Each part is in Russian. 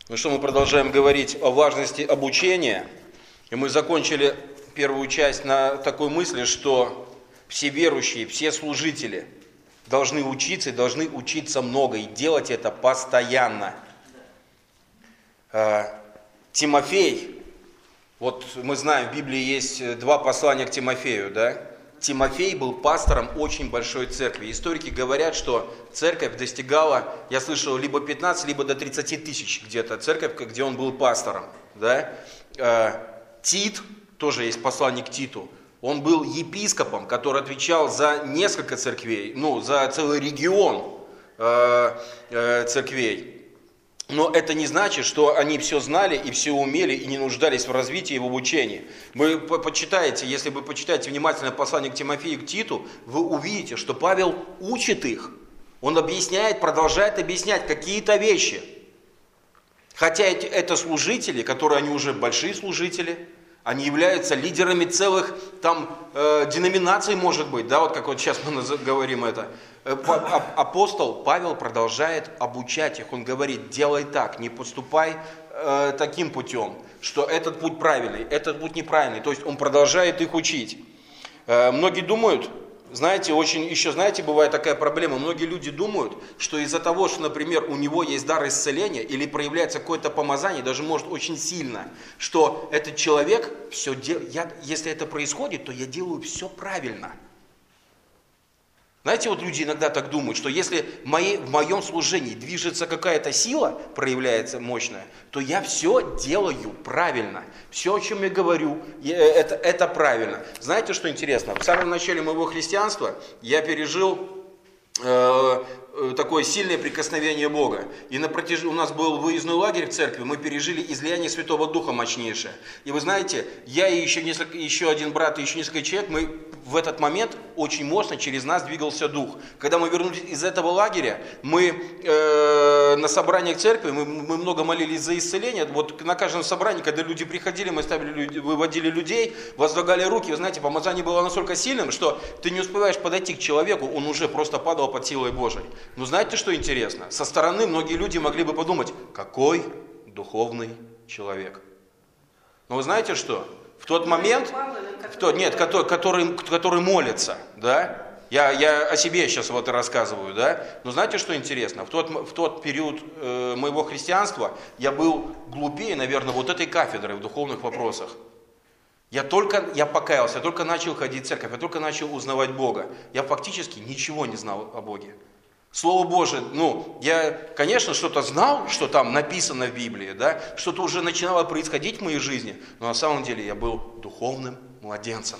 Ну что, мы продолжаем говорить о важности обучения. И мы закончили первую часть на такой мысли, что все верующие, все служители должны учиться и должны учиться много, и делать это постоянно. Тимофей, вот мы знаем, в Библии есть два послания к Тимофею, да? Тимофей был пастором очень большой церкви. Историки говорят, что церковь достигала, я слышал, либо 15, либо до 30 тысяч где-то церковь, где он был пастором. Да? Тит, тоже есть послание к Титу, он был епископом, который отвечал за несколько церквей, за целый регион церквей. Но это не значит, что они все знали и все умели и не нуждались в развитии и в обучении. Вы почитаете, если вы почитаете внимательно послание к Тимофею и к Титу, вы увидите, что Павел учит их. Он объясняет, продолжает объяснять какие-то вещи. Хотя это служители, которые они уже большие служители, они являются лидерами целых деноминаций, может быть, да, вот как вот сейчас мы говорим это. Апостол Павел продолжает обучать их. Он говорит: делай так, не поступай таким путем, что этот путь правильный, этот путь неправильный. То есть он продолжает их учить. Многие думают, знаете, бывает такая проблема. Многие люди думают, что из-за того, что, например, у него есть дар исцеления или проявляется какое-то помазание, даже может очень сильно, что этот человек все делает, если это происходит, то я делаю все правильно. Знаете, вот люди иногда так думают, что если в моем служении движется какая-то сила, проявляется мощная, то я все делаю правильно. Все, о чем я говорю, это правильно. Знаете, что интересно? В самом начале моего христианства я пережил такое сильное прикосновение Бога. И у нас был выездной лагерь в церкви, мы пережили излияние Святого Духа мощнейшее. И вы знаете, я и еще один брат, и еще несколько человек, мы в этот момент очень мощно через нас двигался Дух. Когда мы вернулись из этого лагеря, мы на собраниях церкви, мы много молились за исцеление. Вот на каждом собрании, когда люди приходили, мы выводили людей, возлагали руки. Вы знаете, помазание было настолько сильным, что ты не успеваешь подойти к человеку, он уже просто падал под силой Божией. Но знаете, что интересно? Со стороны многие люди могли бы подумать: какой духовный человек. Но вы знаете что? В тот момент, который молится, да? Я о себе сейчас вот рассказываю, да? Но знаете, что интересно? В тот период моего христианства я был глупее, наверное, вот этой кафедры в духовных вопросах. Я покаялся, я только начал ходить в церковь, я только начал узнавать Бога. Я фактически ничего не знал о Боге. Слово Божие, я, конечно, что-то знал, что там написано в Библии, да, что-то уже начинало происходить в моей жизни, но на самом деле я был духовным младенцем.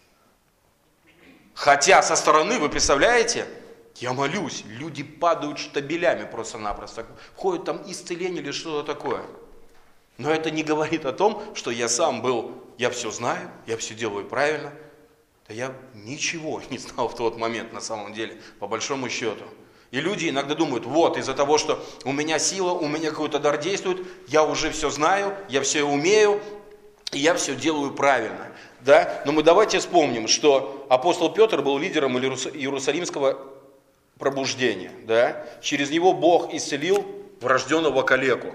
Хотя со стороны, вы представляете, я молюсь, люди падают штабелями просто-напросто, входит там исцеление или что-то такое. Но это не говорит о том, что я сам я все знаю, я все делаю правильно. Да я ничего не знал в тот момент на самом деле, по большому счету. И люди иногда думают: вот, из-за того, что у меня сила, у меня какой-то дар действует, я уже все знаю, я все умею, и я все делаю правильно. Да? Но давайте вспомним, что апостол Петр был лидером Иерусалимского пробуждения. Да? Через него Бог исцелил врожденного калеку.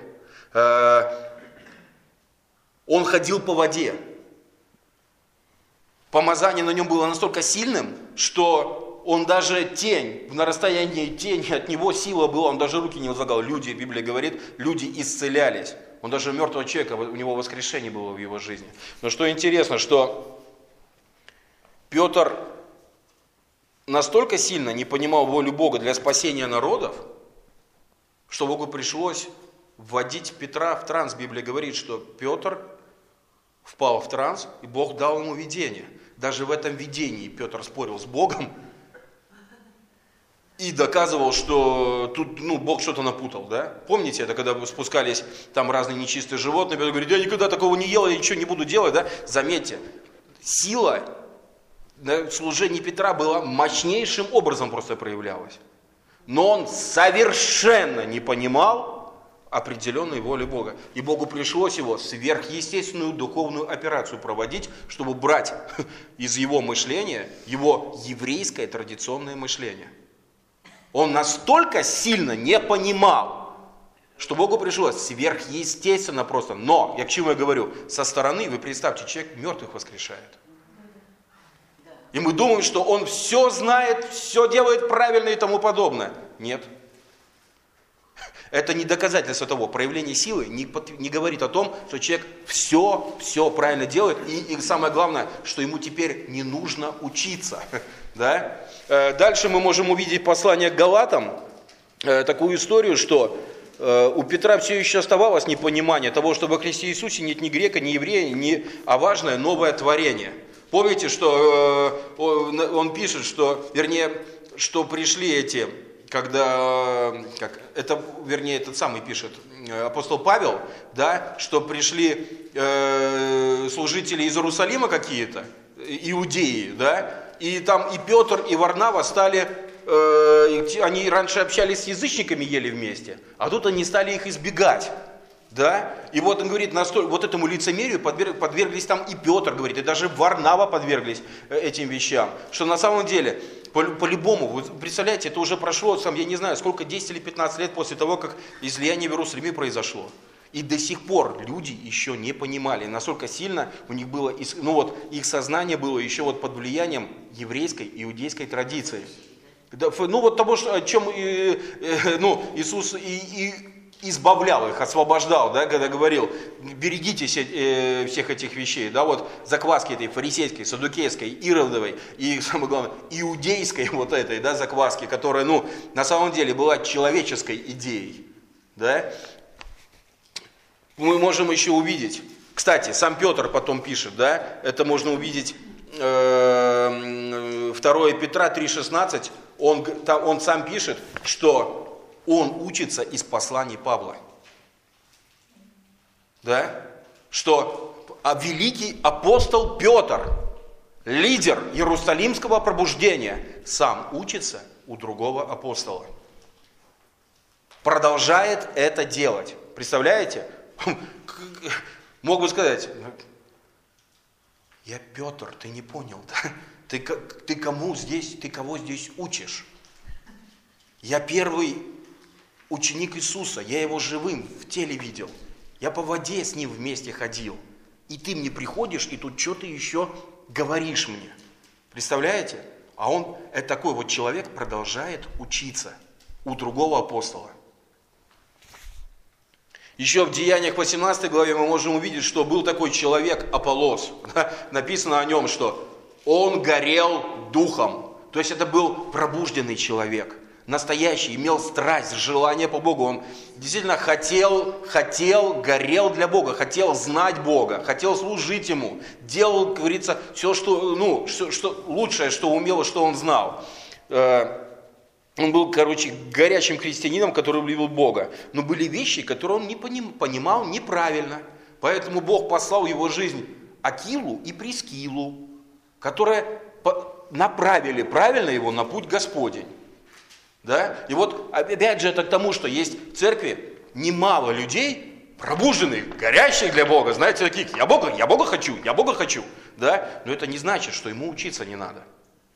Он ходил по воде. Помазание на нем было настолько сильным, что он даже на расстоянии тени от него сила была, он даже руки не возлагал. Люди, Библия говорит, люди исцелялись. Он даже мертвого человека, у него воскрешение было в его жизни. Но что интересно, что Петр настолько сильно не понимал волю Бога для спасения народов, что Богу пришлось вводить Петра в транс. Библия говорит, что Петр впал в транс, и Бог дал ему видение. Даже в этом видении Петр спорил с Богом и доказывал, что тут Бог что-то напутал. Да? Помните это, когда спускались там разные нечистые животные, Петр говорит: я никогда такого не ел, я ничего не буду делать. Да? Заметьте, сила на служении Петра была мощнейшим образом просто проявлялась. Но он совершенно не понимал определенной воли Бога. И Богу пришлось его сверхъестественную духовную операцию проводить, чтобы брать из его мышления его еврейское традиционное мышление. Он настолько сильно не понимал Что Богу пришлось сверхъестественно просто. Но, я к чему я говорю, со стороны, вы представьте, человек мертвых воскрешает. И мы думаем, что он все знает, все делает правильно и тому подобное. Нет. Это не доказательство того. Проявление силы не говорит о том, что человек все правильно делает. И самое главное, что ему теперь не нужно учиться. Да? Дальше мы можем увидеть послание к Галатам. Такую историю, что у Петра все еще оставалось непонимание того, что во Христе Иисусе нет ни грека, ни еврея, а важное новое творение. Помните, что он пишет, что, что пришли эти, этот самый пишет, апостол Павел, да, что пришли служители из Иерусалима какие-то, иудеи, да, и там и Петр, и Варнава стали, они раньше общались с язычниками, ели вместе, а тут они стали их избегать. Да? И вот он говорит, вот этому лицемерию подверглись там и Петр, говорит, и даже Варнава подверглись этим вещам. Что на самом деле, по-любому, вы представляете, это уже прошло, я не знаю, сколько, 10 или 15 лет после того, как излияние в Иерусалиме произошло. И до сих пор люди еще не понимали, насколько сильно у них было, их сознание было еще под влиянием еврейской, иудейской традиции. Того, о чем Иисус избавлял их, освобождал, да, когда говорил, берегитесь всех этих вещей, да, закваски этой фарисейской, саддукейской, иродовой и, самое главное, иудейской этой, да, закваски, которая, на самом деле была человеческой идеей, да. Мы можем еще увидеть, кстати, сам Петр потом пишет, да, это можно увидеть 2 Петра 3,16, он сам пишет, что он учится из посланий Павла. Да? Что великий апостол Петр, лидер Иерусалимского пробуждения, сам учится у другого апостола. Продолжает это делать. Представляете? Мог бы сказать, я Петр, ты не понял, да? Ты кого здесь учишь? Я первый ученик Иисуса, я его живым в теле видел. Я по воде с ним вместе ходил. И ты мне приходишь, и тут что ты еще говоришь мне? Представляете? А он, такой человек, продолжает учиться у другого апостола. Еще в Деяниях 18 главе мы можем увидеть, что был такой человек Аполлос. Написано о нем, что он горел духом. То есть это был пробужденный человек. Настоящий, имел страсть, желание по Богу. Он действительно хотел, горел для Бога, хотел знать Бога, хотел служить Ему. Делал, как говорится, все, что лучшее, что умел и что он знал. Он был, горячим христианином, который любил Бога. Но были вещи, которые он не понимал неправильно. Поэтому Бог послал в его жизнь Акилу и Прискилу, которые направили правильно его на путь Господень. Да? И опять же, это к тому, что есть в церкви немало людей, пробужденных, горящих для Бога, знаете, таких, я Бога хочу, да? Но это не значит, что ему учиться не надо.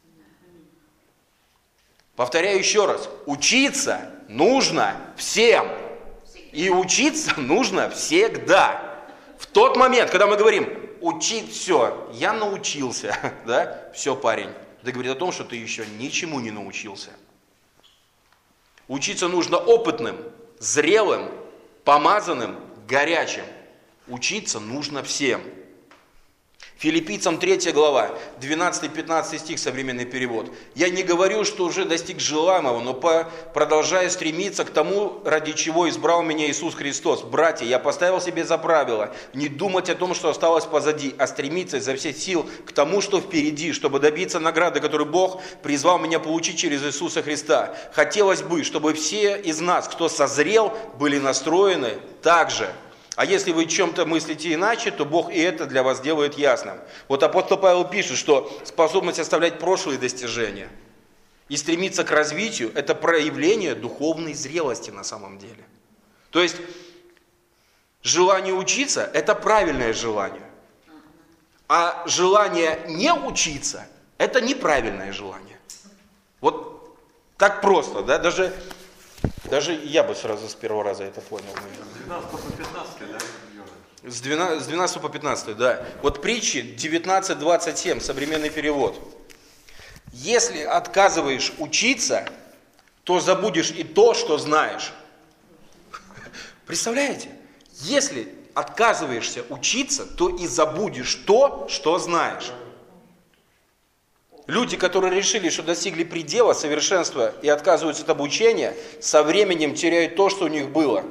Повторяю еще раз, учиться нужно всем, и учиться нужно всегда. В тот момент, когда мы говорим, учить все, я научился, да? Все, парень, это говорит о том, что ты еще ничему не научился. Учиться нужно опытным, зрелым, помазанным, горячим. Учиться нужно всем. Филиппийцам 3 глава, 12-15 стих, современный перевод. «Я не говорю, что уже достиг желаемого, но продолжаю стремиться к тому, ради чего избрал меня Иисус Христос. Братья, я поставил себе за правило не думать о том, что осталось позади, а стремиться изо всех сил к тому, что впереди, чтобы добиться награды, которую Бог призвал меня получить через Иисуса Христа. Хотелось бы, чтобы все из нас, кто созрел, были настроены так же. А если вы чем-то мыслите иначе, то Бог и это для вас делает ясным». Апостол Павел пишет, что способность оставлять прошлые достижения и стремиться к развитию – это проявление духовной зрелости на самом деле. То есть желание учиться – это правильное желание, а желание не учиться – это неправильное желание. Так просто, да, даже Даже я бы сразу с первого раза это понял. С 12 по 15, да? С 12 по 15, да. Вот притчи 19:27, современный перевод. Если отказываешь учиться, то забудешь и то, что знаешь. Представляете? Если отказываешься учиться, то и забудешь то, что знаешь. Люди, которые решили, что достигли предела совершенства и отказываются от обучения, со временем теряют то, что у них было.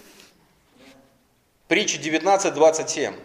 Притча 19:27.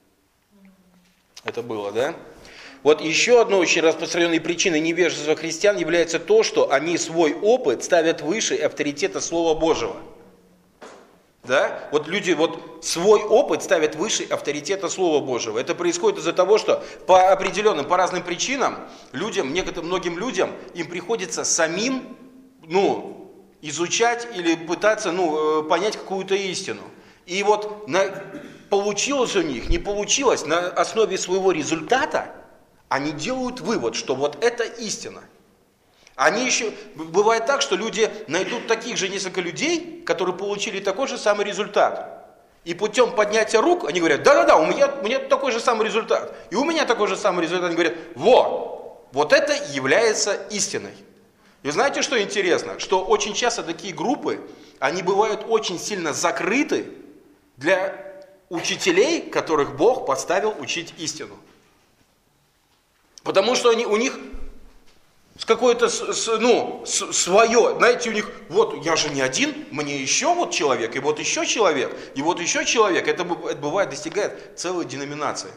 Это было, да? Вот еще одной очень распространенной причиной невежества христиан является то, что они свой опыт ставят выше авторитета Слова Божьего. Да? Вот люди свой опыт ставят выше авторитета Слова Божьего. Это происходит из-за того, что по определенным, по разным причинам многим людям им приходится самим изучать или пытаться понять какую-то истину. И вот получилось у них, не получилось, на основе своего результата они делают вывод, что вот это истина. Они еще, бывает так, что люди найдут таких же несколько людей, которые получили такой же самый результат. И путем поднятия рук они говорят, да-да-да, у меня такой же самый результат. И у меня такой же самый результат. Они говорят, вот это является истиной. И знаете, что интересно? Что очень часто такие группы, они бывают очень сильно закрыты для учителей, которых Бог поставил учить истину. Потому что у них какое-то свое, знаете, у них, вот я же не один, мне еще вот человек, и вот еще человек, и вот еще человек. Это бывает, достигает целой деноминации.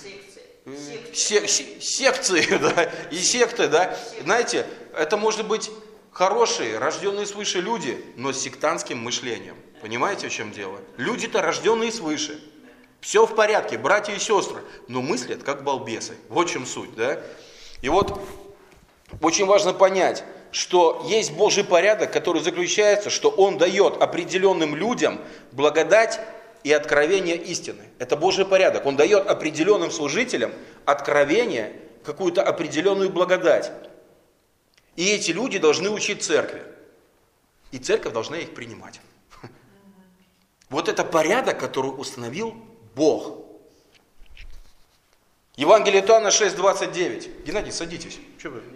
Секции, да, и секты, да. Знаете, это может быть хорошие, рожденные свыше люди, но с сектантским мышлением. Понимаете, в чем дело? Люди-то рожденные свыше. Все в порядке, братья и сестры, но мыслят как балбесы. Вот в чем суть, да? И вот очень важно понять, что есть Божий порядок, который заключается, что Он дает определенным людям благодать и откровение истины. Это Божий порядок. Он дает определенным служителям откровение, какую-то определенную благодать. И эти люди должны учить церкви. И церковь должна их принимать. Вот это порядок, который установил Бог. Евангелие от Иоанна 6:29. Геннадий, садитесь. Что вы?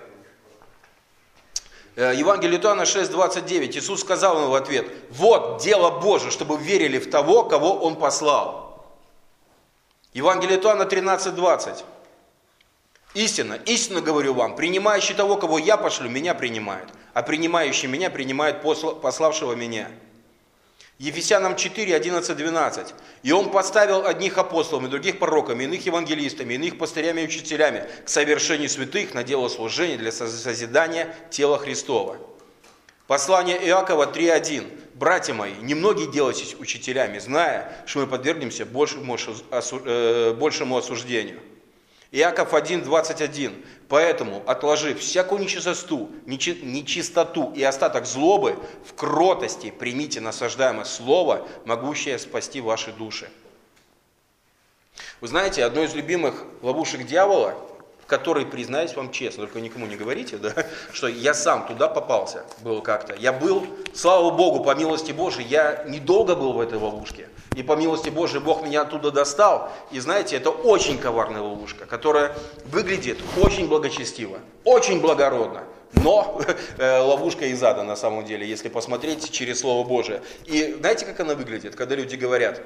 Евангелие от Иоанна 6:29. Иисус сказал ему в ответ: вот дело Божие, чтобы верили в того, кого Он послал. Евангелие от Иоанна 13:20. Истинно говорю вам, принимающий того, кого я пошлю, меня принимает, а принимающий меня принимает пославшего меня. Ефесянам 4, 11, 12. И Он поставил одних апостолами, других пророками, иных евангелистами, иных пастырями и учителями к совершению святых на дело служения для созидания тела Христова. Послание Иакова 3:1. Братья мои, немногие делайтесь учителями, зная, что мы подвергнемся большему осуждению. Иаков 1:21. Поэтому, отложив всякую нечистоту и остаток злобы, в кротости примите насаждаемое слово, могущее спасти ваши души. Вы знаете, одно из любимых ловушек дьявола, в которой, признаюсь вам честно, только никому не говорите, да, что я сам туда попался, был как-то. Я был, слава Богу, по милости Божией, я недолго был в этой ловушке. И по милости Божией Бог меня оттуда достал. И знаете, это очень коварная ловушка, которая выглядит очень благочестиво, очень благородно. Но ловушка из ада на самом деле, если посмотреть через Слово Божие. И знаете, как она выглядит, когда люди говорят: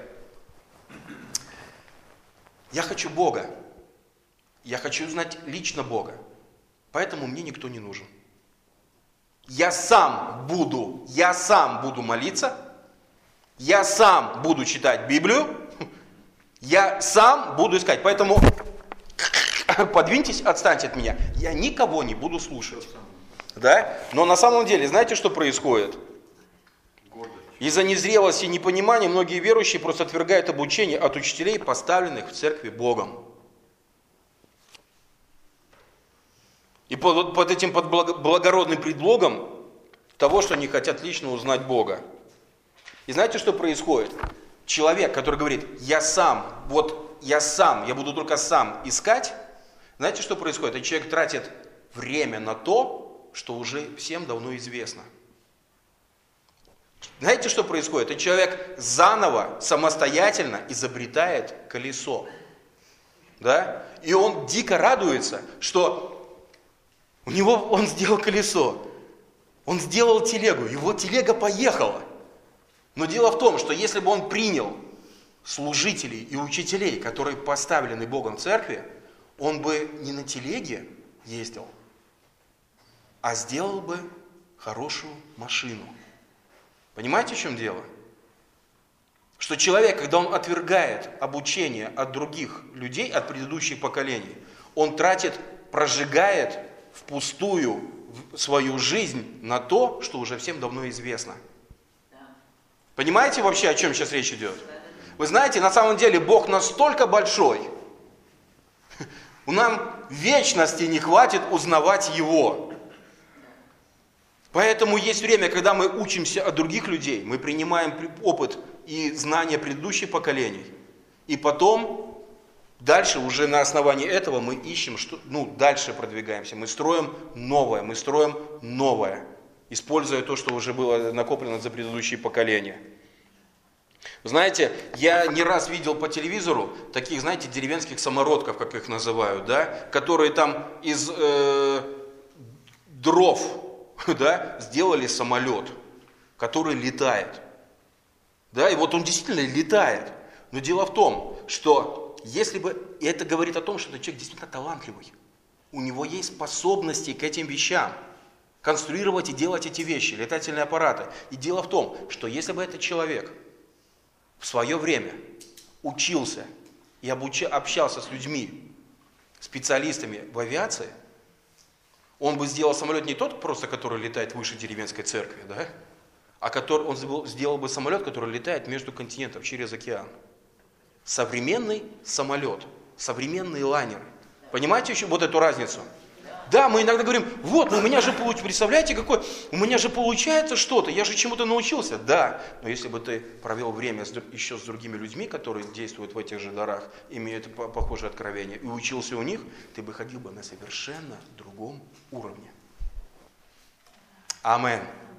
я хочу Бога, я хочу знать лично Бога, поэтому мне никто не нужен. Я сам буду молиться, я сам буду читать Библию, я сам буду искать. Поэтому подвиньтесь, отстаньте от меня. Я никого не буду слушать. Да? Но на самом деле, знаете, что происходит? Из-за незрелости и непонимания многие верующие просто отвергают обучение от учителей, поставленных в церкви Богом. И под этим благородным предлогом того, что они хотят лично узнать Бога. И знаете, что происходит? Человек, который говорит: я буду только сам искать. Знаете, что происходит? Этот человек тратит время на то, что уже всем давно известно. Знаете, что происходит? Этот человек заново, самостоятельно изобретает колесо. Да? И он дико радуется, что он сделал колесо. Он сделал телегу, его телега поехала. Но дело в том, что если бы он принял служителей и учителей, которые поставлены Богом в церкви, он бы не на телеге ездил, а сделал бы хорошую машину. Понимаете, в чем дело? Что человек, когда он отвергает обучение от других людей, от предыдущих поколений, он прожигает впустую свою жизнь на то, что уже всем давно известно. Понимаете вообще, о чем сейчас речь идет? Вы знаете, на самом деле Бог настолько большой, нам вечности не хватит узнавать Его. Поэтому есть время, когда мы учимся от других людей, мы принимаем опыт и знания предыдущих поколений. И потом, дальше уже на основании этого мы ищем, дальше продвигаемся. Мы строим новое, используя то, что уже было накоплено за предыдущие поколения. Знаете, я не раз видел по телевизору таких, знаете, деревенских самородков, как их называют, да, которые там из дров, да, сделали самолет, который летает. Да, и вот он действительно летает. Но дело в том, что если бы... И это говорит о том, что этот человек действительно талантливый. У него есть способности к этим вещам. Конструировать и делать эти вещи, летательные аппараты. И дело в том, что если бы этот человек в свое время учился и общался с людьми, специалистами в авиации, он бы сделал самолет не тот просто, который летает выше деревенской церкви, да? А он сделал бы самолет, который летает между континентов, через океан. Современный самолет, современные лайнеры. Понимаете еще вот эту разницу? Да, мы иногда говорим, вот, у меня же, представляете, у меня же получается что-то, я же чему-то научился. Да, но если бы ты провел время еще с другими людьми, которые действуют в этих же дарах, имеют похожие откровения, и учился у них, ты бы ходил бы на совершенно другом уровне. Амин.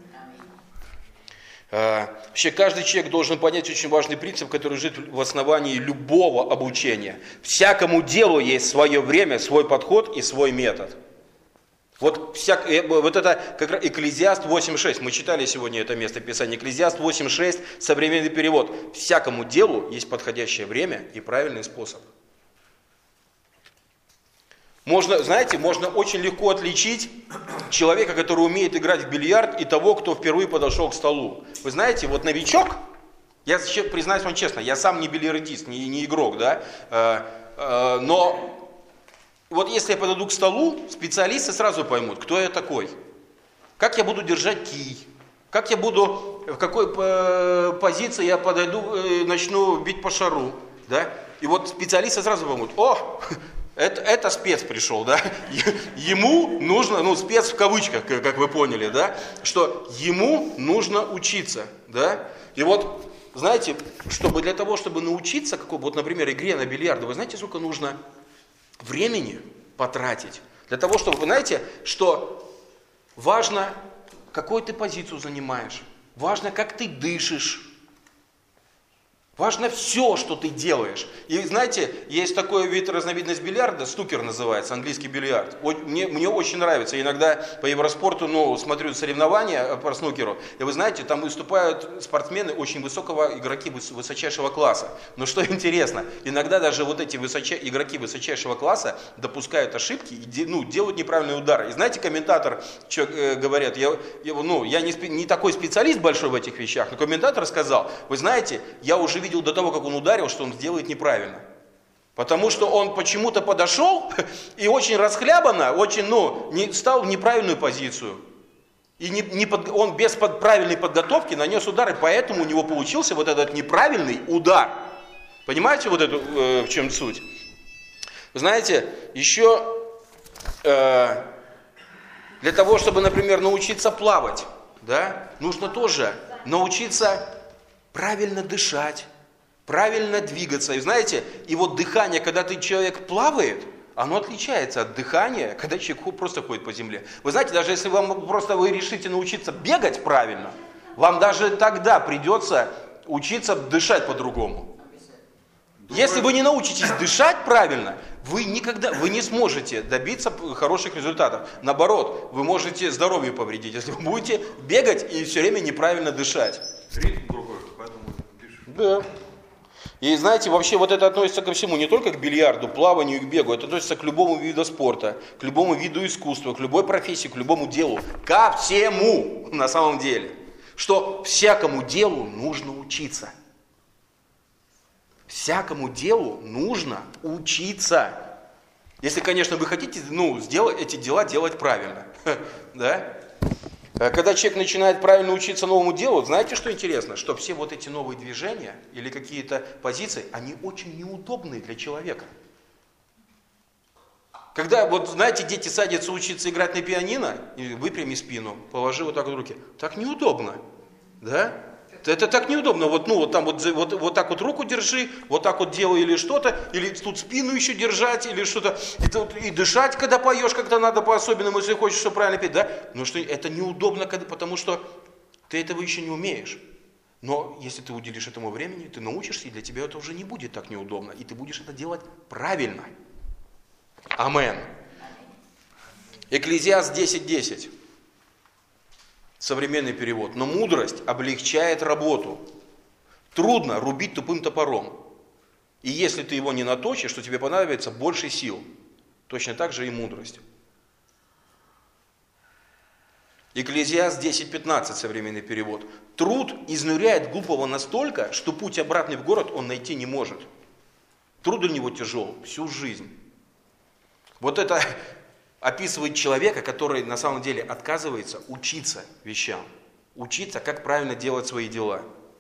Вообще каждый человек должен понять очень важный принцип, который лежит в основании любого обучения. Всякому делу есть свое время, свой подход и свой метод. Вот это как раз Экклезиаст 8.6. Мы читали сегодня это место Писания. Экклезиаст 8.6, современный перевод. Всякому делу есть подходящее время и правильный способ. Можно очень легко отличить человека, который умеет играть в бильярд, и того, кто впервые подошел к столу. Вы знаете, вот новичок, я признаюсь вам честно, я сам не бильярдист, не игрок, да, но вот если я подойду к столу, специалисты сразу поймут, кто я такой, как я буду держать кий, как я буду, в какой позиции я подойду, начну бить по шару, да, и вот специалисты сразу поймут, это спец пришел, да, ему нужно, спец в кавычках, как вы поняли, да, что ему нужно учиться, да, и вот, знаете, для того, чтобы научиться, например, игре на бильярде, вы знаете, сколько нужно времени потратить, для того, чтобы, вы знаете, что важно, какую ты позицию занимаешь, важно, как ты дышишь, важно все, что ты делаешь. И знаете, есть такой разновидность бильярда, снукер называется, английский бильярд. Мне очень нравится. Иногда по Евроспорту смотрю соревнования по снукеру. И вы знаете, там выступают спортсмены очень игроки высочайшего класса. Но что интересно, иногда даже вот эти игроки высочайшего класса допускают ошибки и делают неправильные удары. И знаете, комментатор, что говорят, я не такой специалист большой в этих вещах, но комментатор сказал, вы знаете, я уже видел до того, как он ударил, что он сделает неправильно. Потому что он почему-то подошел и очень расхлябанно, стал в неправильную позицию. И он без правильной подготовки нанес удар, и поэтому у него получился вот этот неправильный удар. Понимаете в чем суть? Вы знаете, еще для того, чтобы, например, научиться плавать, да, нужно тоже научиться правильно дышать, правильно двигаться. И знаете, и вот дыхание, когда человек плавает, оно отличается от дыхания, когда человек просто ходит по земле. Вы знаете, даже если вы решите научиться бегать правильно, Вам даже тогда придется учиться дышать по-другому. Если вы не научитесь дышать правильно, вы не сможете добиться хороших результатов. Наоборот, вы можете здоровью повредить, если вы будете бегать и все время неправильно дышать. Ритм другой, поэтому дышишь. Да. И знаете, вообще вот это относится ко всему, не только к бильярду, плаванию и к бегу, это относится к любому виду спорта, к любому виду искусства, к любой профессии, к любому делу, ко всему на самом деле. Что всякому делу нужно учиться. Всякому делу нужно учиться. Если, конечно, вы хотите, сделать эти дела делать правильно. Да? Когда человек начинает правильно учиться новому делу, знаете, что интересно? Что все вот эти новые движения или какие-то позиции, они очень неудобные для человека. Когда, вот знаете, дети садятся учиться играть на пианино, и выпрями спину, положи вот так вот руки. Так неудобно, да? Это так неудобно, вот так вот руку держи, вот так вот делай или что-то, или тут спину еще держать, или что-то, и дышать, когда поешь, как-то надо по-особенному, если хочешь, чтобы правильно петь, да? Но что это неудобно, потому что ты этого еще не умеешь. Но если ты уделишь этому времени, ты научишься, и для тебя это уже не будет так неудобно, и ты будешь это делать правильно. Амен. Экклезиаст 10:10. Современный перевод. Но мудрость облегчает работу. Трудно рубить тупым топором. И если ты его не наточишь, то тебе понадобится больше сил. Точно так же и мудрость. Экклезиаст 10:15, современный перевод. Труд изнуряет глупого настолько, что путь обратный в город он найти не может. Труд для него тяжел всю жизнь. Вот это описывает человека, который на самом деле отказывается учиться вещам. Учиться, как правильно делать свои дела.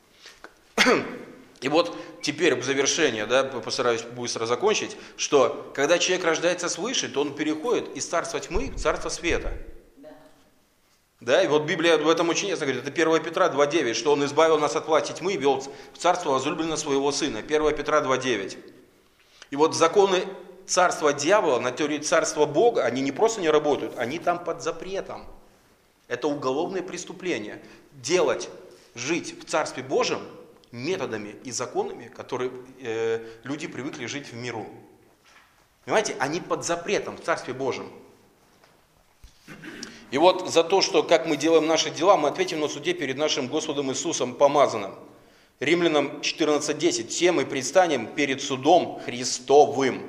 И вот теперь в завершение, постараюсь быстро закончить, что когда человек рождается свыше, то он переходит из царства тьмы в царство света. Да, и вот Библия в этом очень ясно говорит, это 1 Петра 2:9, что он избавил нас от власти тьмы и вел в царство возлюбленного своего сына. 1 Петра 2:9. И вот законы царства дьявола на теории царства Бога, они не просто не работают, они там под запретом. Это уголовное преступление. Жить в Царстве Божьем методами и законами, которые люди привыкли жить в миру. Понимаете, они под запретом в Царстве Божьем. И вот за то, что как мы делаем наши дела, мы ответим на суде перед нашим Господом Иисусом помазанным. Римлянам 14:10. Все мы предстанем перед судом Христовым.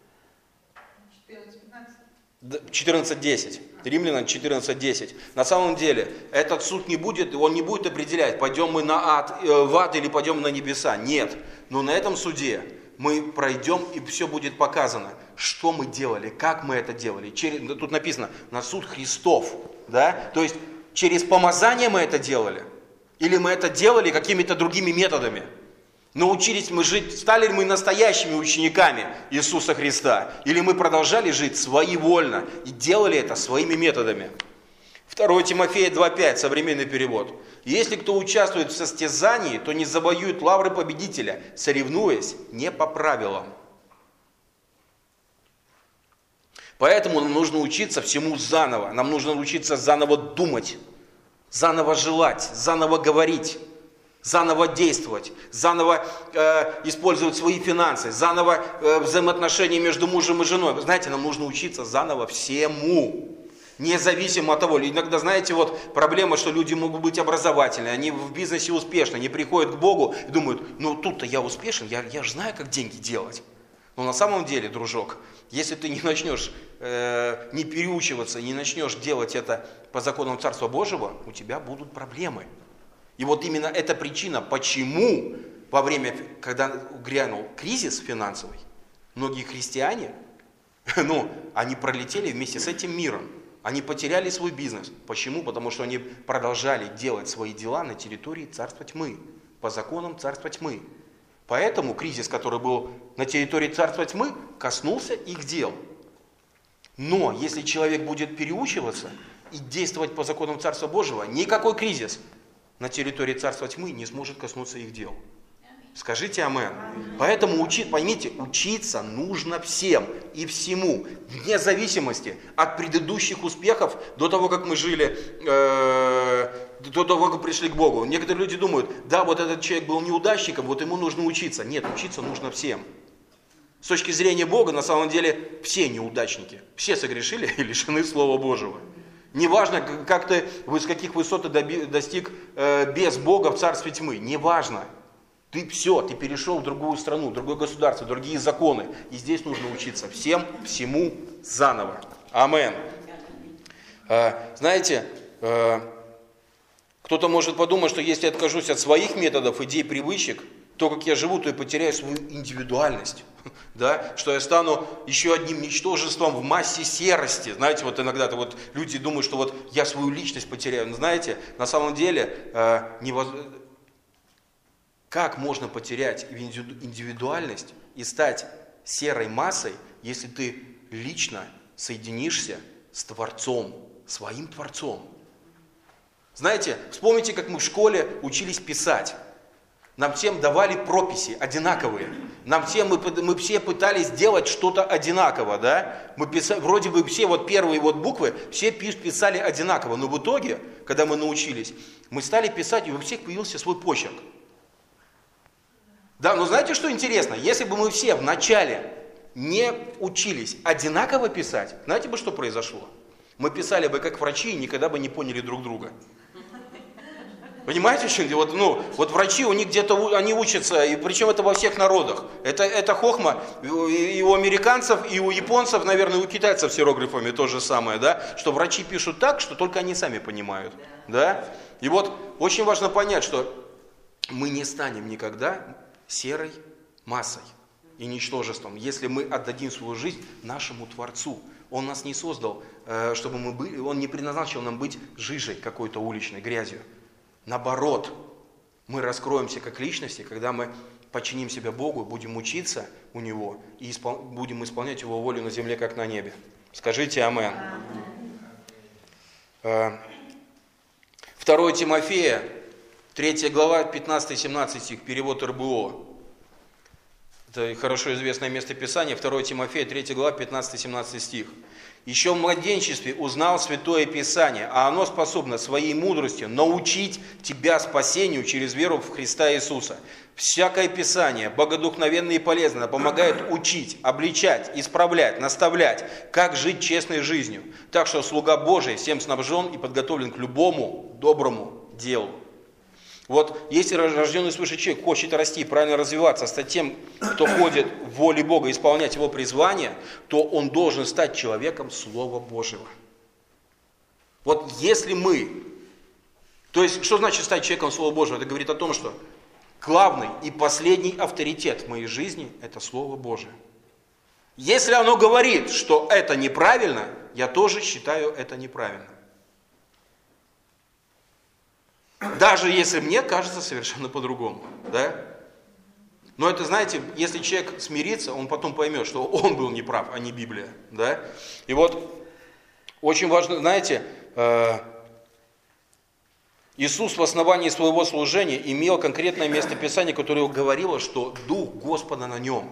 14:10. Римлянам 14:10. На самом деле, этот суд он не будет определять, пойдем мы в ад или пойдем на небеса. Нет. Но на этом суде мы пройдем, и все будет показано, что мы делали, как мы это делали. Тут написано, на суд Христов. Да? То есть, через помазание мы это делали, или мы это делали какими-то другими методами. Научились мы жить, стали ли мы настоящими учениками Иисуса Христа, или мы продолжали жить своевольно и делали это своими методами. 2 Тимофея 2:5, современный перевод. Если кто участвует в состязании, то не завоюет лавры победителя, соревнуясь не по правилам. Поэтому нам нужно учиться всему заново. Нам нужно учиться заново думать, заново желать, заново говорить. Заново действовать, заново использовать свои финансы, заново взаимоотношения между мужем и женой. Вы знаете, нам нужно учиться заново всему, независимо от того. Иногда, знаете, вот проблема, что люди могут быть образовательные, они в бизнесе успешны, они приходят к Богу и думают, тут-то я успешен, я же знаю, как деньги делать. Но на самом деле, дружок, если ты не начнешь не переучиваться, не начнешь делать это по законам Царства Божьего, у тебя будут проблемы. И вот именно эта причина, почему во время, когда грянул кризис финансовый, многие христиане, они пролетели вместе с этим миром. Они потеряли свой бизнес. Почему? Потому что они продолжали делать свои дела на территории Царства Тьмы, по законам Царства Тьмы. Поэтому кризис, который был на территории Царства Тьмы, коснулся их дел. Но если человек будет переучиваться и действовать по законам Царства Божьего, никакой кризис на территории Царства Тьмы не сможет коснуться их дел. Скажите амен. Поэтому поймите, учиться нужно всем и всему, вне зависимости от предыдущих успехов до того, как мы жили, до того, как пришли к Богу. Некоторые люди думают, да, вот этот человек был неудачником, вот ему нужно учиться. Нет, учиться нужно всем. С точки зрения Бога, на самом деле, все неудачники. Все согрешили и лишены Слова Божьего. Неважно, как ты, с каких высот ты достиг без Бога в царстве тьмы. Неважно. Ты перешел в другую страну, в другое государство, в другие законы. И здесь нужно учиться всем, всему заново. Амен. Знаете, кто-то может подумать, что если я откажусь от своих методов, идей, привычек, то, как я живу, то я потеряю свою индивидуальность. Да? Что я стану еще одним ничтожеством в массе серости. Знаете, вот иногда вот люди думают, что вот я свою личность потеряю. Но знаете, на самом деле, как можно потерять индивидуальность и стать серой массой, если ты лично соединишься с Творцом, своим Творцом? Знаете, вспомните, как мы в школе учились писать. Нам всем давали прописи одинаковые. Мы все пытались делать что-то одинаково, да? Вроде бы все первые буквы, все писали одинаково. Но в итоге, когда мы научились, мы стали писать, и у всех появился свой почерк. Да, но знаете, что интересно? Если бы мы все вначале не учились одинаково писать, знаете бы, что произошло? Мы писали бы как врачи и никогда бы не поняли друг друга. Понимаете, что вот врачи, у них где-то, они учатся, и причем это во всех народах. Это хохма и у американцев, и у японцев, наверное, и у китайцев с иероглифами то же самое, да? Что врачи пишут так, что только они сами понимают, да? И вот очень важно понять, что мы не станем никогда серой массой и ничтожеством, если мы отдадим свою жизнь нашему Творцу. Он нас не создал, чтобы мы были, Он не предназначил нам быть жижей какой-то уличной, грязью. Наоборот, мы раскроемся как личности, когда мы подчиним себя Богу, будем учиться у Него и будем исполнять Его волю на земле, как на небе. Скажите амен. 2 Тимофея, 3 глава, 15-17 стих, перевод РБО. Это хорошо известное место Писания, 2 Тимофея, 3 глава, 15-17 стих. «Еще в младенчестве узнал Святое Писание, а оно способно своей мудростью научить тебя спасению через веру в Христа Иисуса. Всякое Писание, богодухновенно и полезно, помогает учить, обличать, исправлять, наставлять, как жить честной жизнью. Так что слуга Божий всем снабжен и подготовлен к любому доброму делу». Вот если рожденный свыше человек хочет расти, правильно развиваться, стать тем, кто ходит в воле Бога, исполнять Его призвание, то он должен стать человеком Слова Божьего. Вот если мы... То есть, что значит стать человеком Слова Божьего? Это говорит о том, что главный и последний авторитет в моей жизни – это Слово Божие. Если оно говорит, что это неправильно, я тоже считаю это неправильно. Даже если мне кажется совершенно по-другому. Да? Но это, знаете, если человек смирится, он потом поймет, что он был неправ, а не Библия. Да? И вот очень важно, знаете, Иисус в основании своего служения имел конкретное место Писания, которое говорило, что Дух Господа на нем.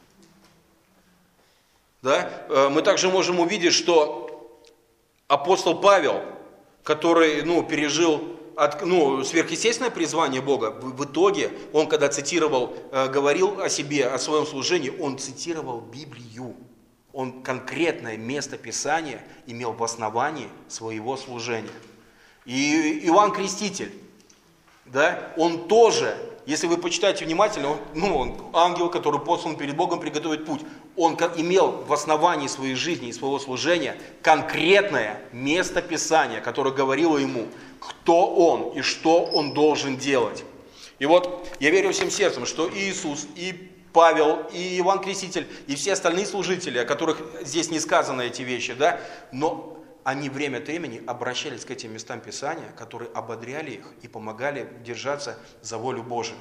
Да? Мы также можем увидеть, что апостол Павел, который пережил сверхъестественное призвание Бога, в итоге он, когда говорил о себе, о своем служении, он цитировал Библию. Он конкретное место Писания имел в основании своего служения. И Иоанн Креститель, да, он тоже, если вы почитаете внимательно, он ангел, который послан перед Богом приготовить путь. Он имел в основании своей жизни и своего служения конкретное место Писания, которое говорило ему, кто он и что он должен делать. И вот я верю всем сердцем, что и Иисус, и Павел, и Иоанн Креститель, и все остальные служители, о которых здесь не сказаны эти вещи, да, но они время от времени обращались к этим местам Писания, которые ободряли их и помогали держаться за волю Божию.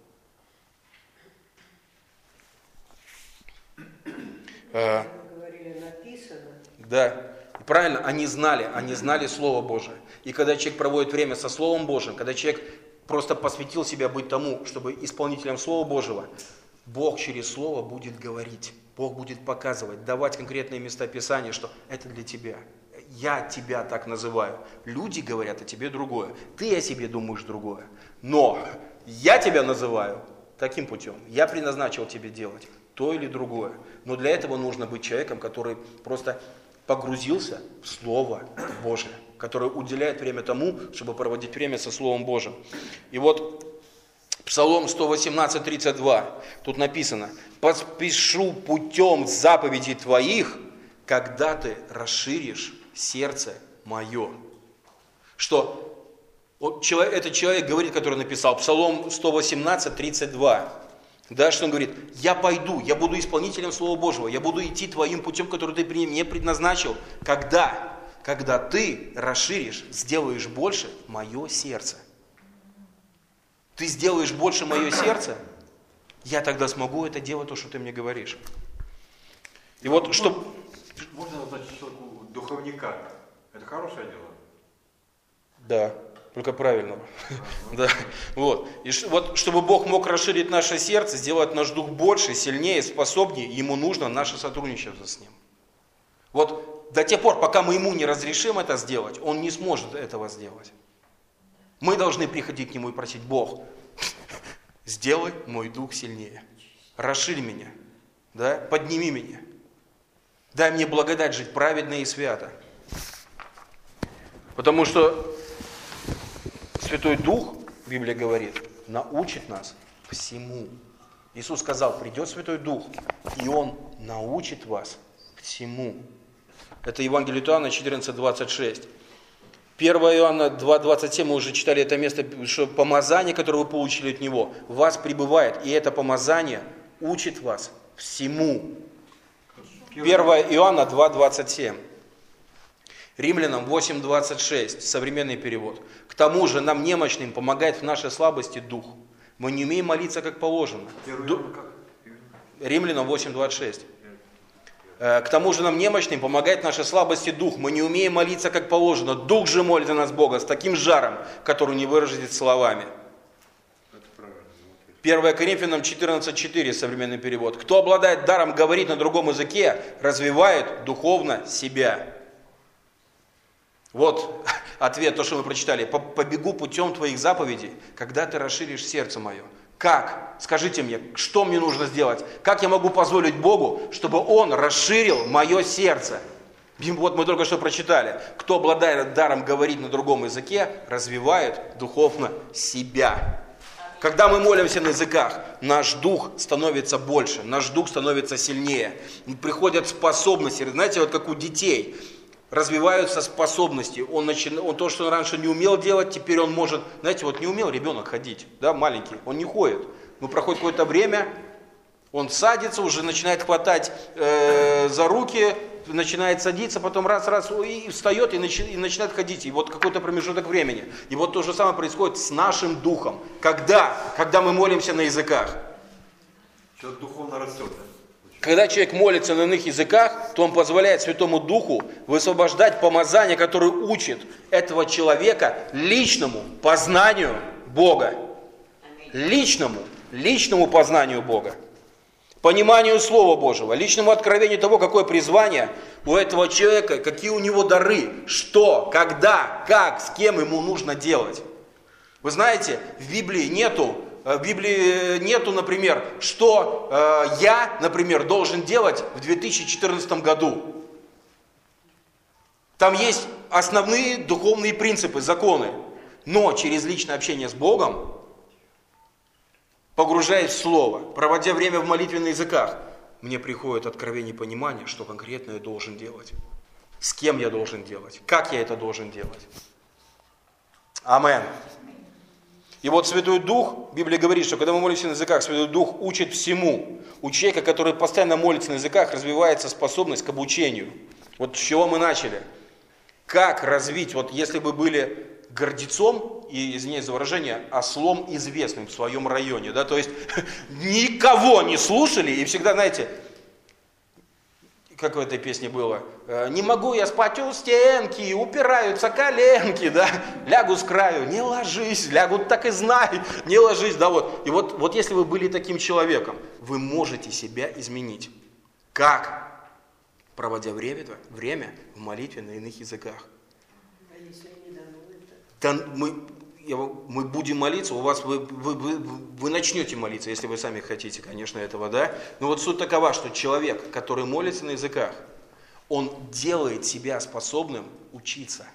Говорили, написано. Да, правильно, они знали Слово Божие. И когда человек проводит время со Словом Божьим, когда человек просто посвятил себя быть тому, чтобы исполнителем Слова Божьего, Бог через Слово будет говорить, Бог будет показывать, давать конкретные места Писания, что это для тебя. Я тебя так называю. Люди говорят о тебе другое. Ты о себе думаешь другое. Но я тебя называю таким путем. Я предназначил тебе делать то или другое. Но для этого нужно быть человеком, который просто погрузился в Слово Божие, который уделяет время тому, чтобы проводить время со Словом Божьим. И вот Псалом 118:32, тут написано: «Поспешу путем заповедей твоих, когда ты расширишь сердце мое». Что этот человек говорит, который написал Псалом 118:32. Да, что он говорит: я пойду, я буду исполнителем Слова Божьего, я буду идти твоим путем, который ты мне предназначил. Когда ты расширишь, сделаешь больше мое сердце. Ты сделаешь больше мое сердце, я тогда смогу это делать, то, что ты мне говоришь. И вот что... Можно назначить человеку духовника. Это хорошее дело? Да, только правильного. Да. Вот. И вот, чтобы Бог мог расширить наше сердце, сделать наш дух больше, сильнее, способнее, ему нужно наше сотрудничество с Ним. Вот до тех пор, пока мы ему не разрешим это сделать, он не сможет этого сделать. Мы должны приходить к нему и просить: Бог, сделай мой дух сильнее, расширь меня, да? Подними меня, дай мне благодать жить праведно и свято. Потому что Святой Дух, Библия говорит, научит нас всему. Иисус сказал: придет Святой Дух, и Он научит вас всему. Это Евангелие от Иоанна 14:26. 1 Иоанна 2:27, мы уже читали это место, что помазание, которое вы получили от Него, в вас пребывает, и это помазание учит вас всему. 1 Иоанна 2:27. Римлянам 8:26, современный перевод. К тому же нам, немощным, помогает в нашей слабости Дух. Мы не умеем молиться как положено. Римлянам 8:26. К тому же нам, немощным, помогает в нашей слабости Дух. Мы не умеем молиться как положено. Дух же молит за нас Бога с таким жаром, который не выразить словами. 1 Коринфянам 14:4, современный перевод. Кто обладает даром говорить на другом языке, развивает духовно себя. Вот ответ, то, что мы прочитали. Побегу путем твоих заповедей, когда ты расширишь сердце мое. Как? Скажите мне, что мне нужно сделать? Как я могу позволить Богу, чтобы Он расширил мое сердце? Вот мы только что прочитали. Кто обладает даром говорить на другом языке, развивает духовно себя. Когда мы молимся на языках, наш дух становится больше, наш дух становится сильнее. Приходят способности, знаете, вот как у детей. Развиваются способности. Он то, что он раньше не умел делать, теперь он может, знаете, вот не умел ребенок ходить, да, маленький, он не ходит. Но проходит какое-то время, он садится, уже начинает хватать за руки, начинает садиться, потом раз, и встает, и начинает ходить. И вот какой-то промежуток времени. И вот то же самое происходит с нашим духом. Когда мы молимся на языках. Человек духовно растет. Когда человек молится на иных языках, то он позволяет Святому Духу высвобождать помазание, которое учит этого человека личному познанию Бога. Личному познанию Бога. Пониманию Слова Божьего, личному откровению того, какое призвание у этого человека, какие у него дары, что, когда, как, с кем ему нужно делать. Вы знаете, в Библии нету, например, что я, например, должен делать в 2014 году. Там есть основные духовные принципы, законы. Но через личное общение с Богом, погружаясь в Слово, проводя время в молитве на языках, мне приходит откровение и понимание, что конкретно я должен делать. С кем я должен делать, как я это должен делать. Амен. И вот Святой Дух, Библия говорит, что когда мы молимся на языках, Святой Дух учит всему. У человека, который постоянно молится на языках, развивается способность к обучению. Вот с чего мы начали. Как развить, вот если бы были гордецом, и, извиняюсь за выражение, ослом известным в своем районе, да, то есть никого не слушали, и всегда, знаете, как в этой песне было, не могу я спать у стенки, упираются коленки, да, лягу с краю, не ложись, лягу так и знай, не ложись, да, вот. И вот если вы были таким человеком, вы можете себя изменить. Как? Проводя время в молитве на иных языках. А если не дано это? Да мы будем молиться, у вас вы начнете молиться, если вы сами хотите, конечно, этого, да. Но вот суть такова, что человек, который молится на языках, он делает себя способным учиться.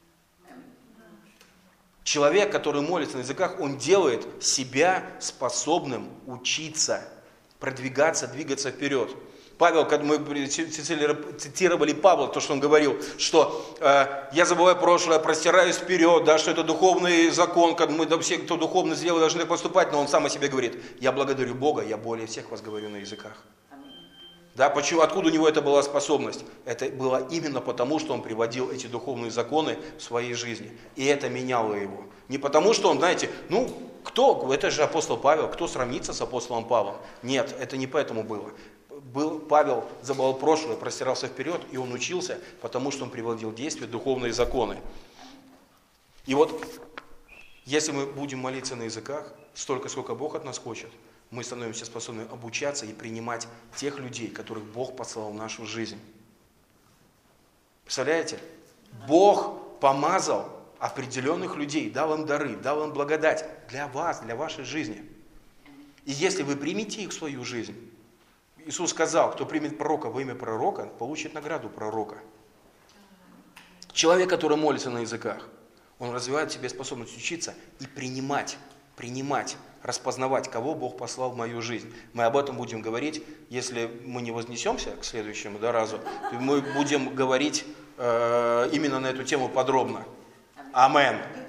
Человек, который молится на языках, он делает себя способным учиться, продвигаться, двигаться вперед. Павел, когда мы цитировали Павла, то, что он говорил, что я забываю прошлое, простираюсь вперед, да, что это духовный закон, когда мы все, кто духовно сделал, должны поступать, но он сам о себе говорит, я благодарю Бога, я более всех вас говорю на языках. Да, почему, откуда у него это была способность? Это было именно потому, что он приводил эти духовные законы в своей жизни. И это меняло его. Не потому, что он, знаете, это же апостол Павел, кто сравнится с апостолом Павлом? Нет, это не поэтому было. Павел забывал прошлое, простирался вперед, и он учился, потому что он приводил в действие духовные законы. И вот, если мы будем молиться на языках, столько, сколько Бог от нас хочет, мы становимся способны обучаться и принимать тех людей, которых Бог послал в нашу жизнь. Представляете? Бог помазал определенных людей, дал им дары, дал им благодать для вас, для вашей жизни. И если вы примете их в свою жизнь, Иисус сказал, кто примет пророка во имя пророка, получит награду пророка. Человек, который молится на языках, он развивает в себе способность учиться и принимать, распознавать, кого Бог послал в мою жизнь. Мы об этом будем говорить, если мы не вознесемся к следующему разу, мы будем говорить именно на эту тему подробно. Амен.